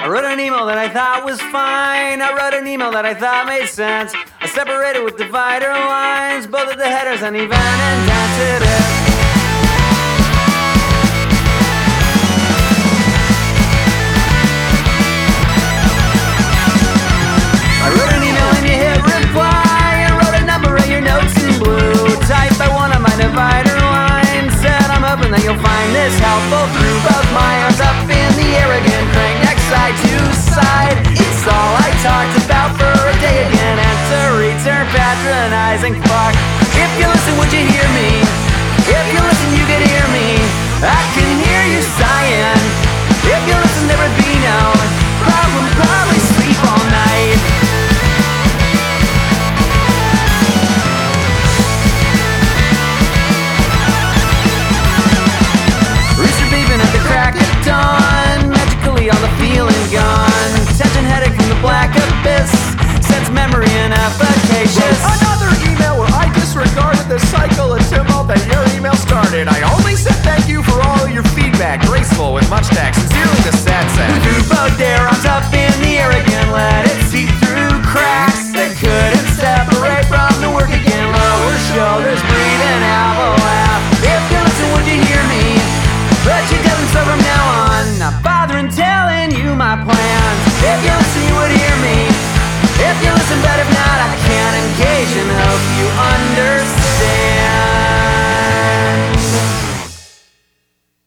I wrote an email that I thought was fine. I wrote an email that I thought made sense. I separated with divider lines, both of the headers and even indented it. I wrote an email and you hit reply. I wrote a number and your notes in blue. Typed by one of my divider lines. Said I'm hoping that you'll find this helpful. Threw both my arms up in the air again, cranked next side to side. It's all I talked about for a day again. And to return patronizing fuck. If you listen, would you hear me? If you listen, you could hear me. I can hear you sighing. If you listen, there would be no problem. Probably sleep all night. Rooster beeping at the crack of dawn. Magically all the feeling gone. Tension headache from the black abyss. Sense memory and efficacious. Another email where I disregarded the cycle of tumult that your email started. I